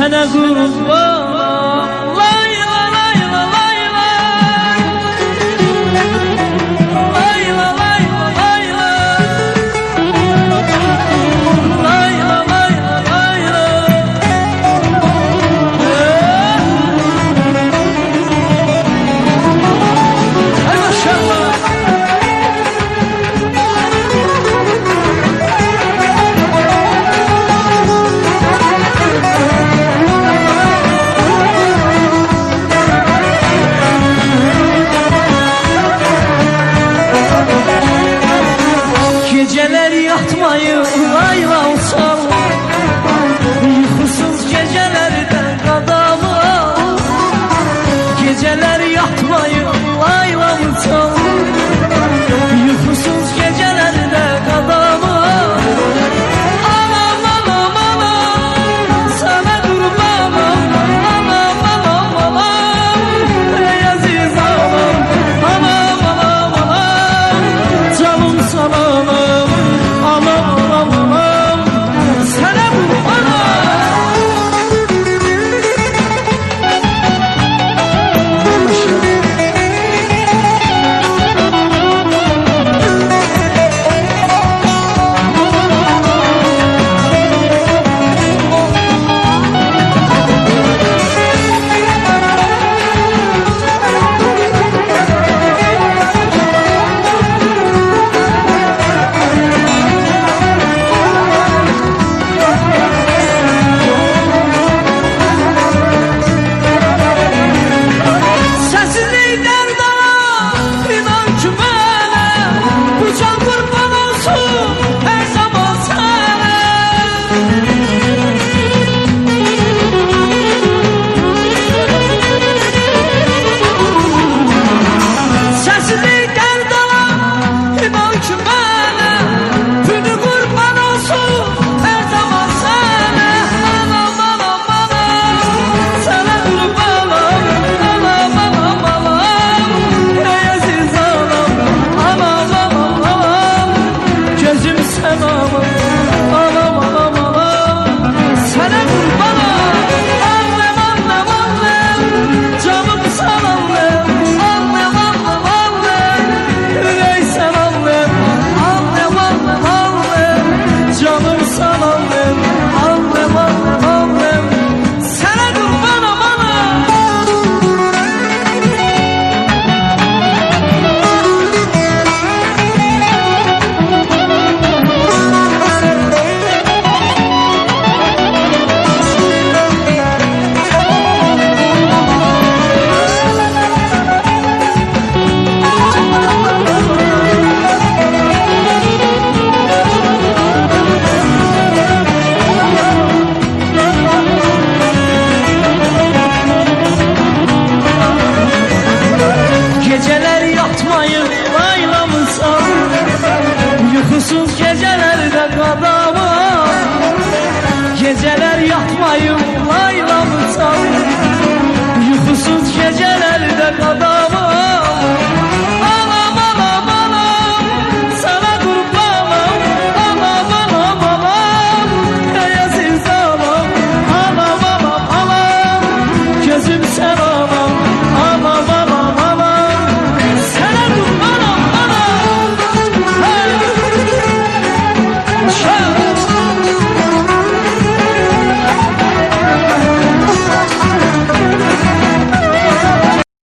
Sənə qurban layla layla layla layla layla layla layla layla layla. Hay maşallah. Geceler yatmayı layla uçal, uykusuz gecelerde qadamı al. Geceler yatmayı layla uçal, uykusuz gecelerde qadamı al. Anam anam anam sana kurbanım, anam anam anam ey aziz anam, anam anam anam canım sana. Geceler yatmayı layla mısal, uykusuz gecelerde qadamı al. Geceler yatmayı layla mısal, uykusuz gecelerde qadamı al.